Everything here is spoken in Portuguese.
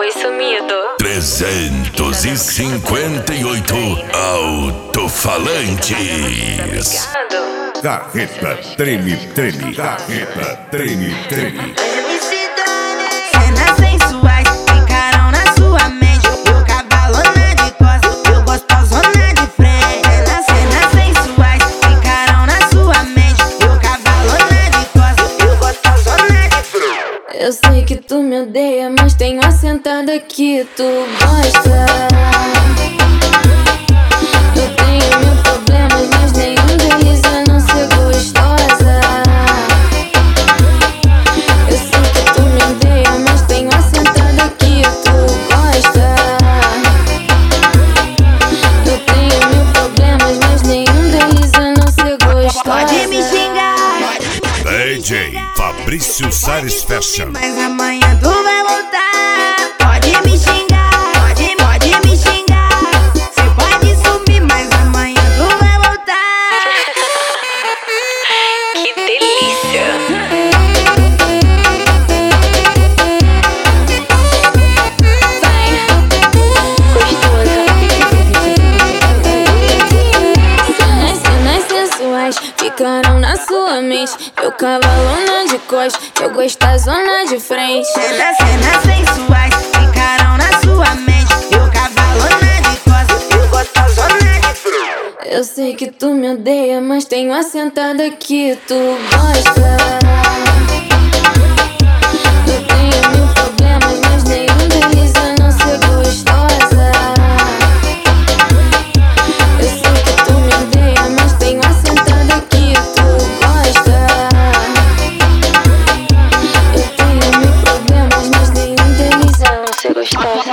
Oi, sumido. 358 alto-falantes. Carreta treme, treme, carreta treme, treme. Cenas sensuais ficaram na sua mente. Eu cavalona de costas, eu gostosona de frente. Cenas sensuais ficaram na sua mente. Eu cavalona de costas, eu gostosona de frente. Eu sei que tu me odeia, mas tem uma sentada que tu gosta. Eu tenho mil problemas, mas nenhum deles é não ser gostosa. Eu sei que tu me odeia, mas tem uma sentada que tu gosta. Eu tenho mil problemas, mas nenhum deles é não ser gostosa. Pode me xingar, DJ Fabrício Salles Fashion. mas amanhã tu vai voltar. Pode me xingar, pode me xingar. Cê pode sumir, mas amanhã tu vai voltar. Que delícia. Cenas sensuais ficaram na sua mente. Eu cavalona de costas, eu gostosona de frente. Cenas sensuais ficaram na sua mente. Eu cavalona de costas, eu gostosona de frente. Eu sei que tu me odeia, mas tem uma sentada que tu gosta. Eu tenho mil problemas, mas nenhum deles é não ser gostosa. Eu sei que tu me odeia, mas tem uma sentada que tu gosta. Eu tenho mil problemas, mas nenhum deles é não ser gostosa.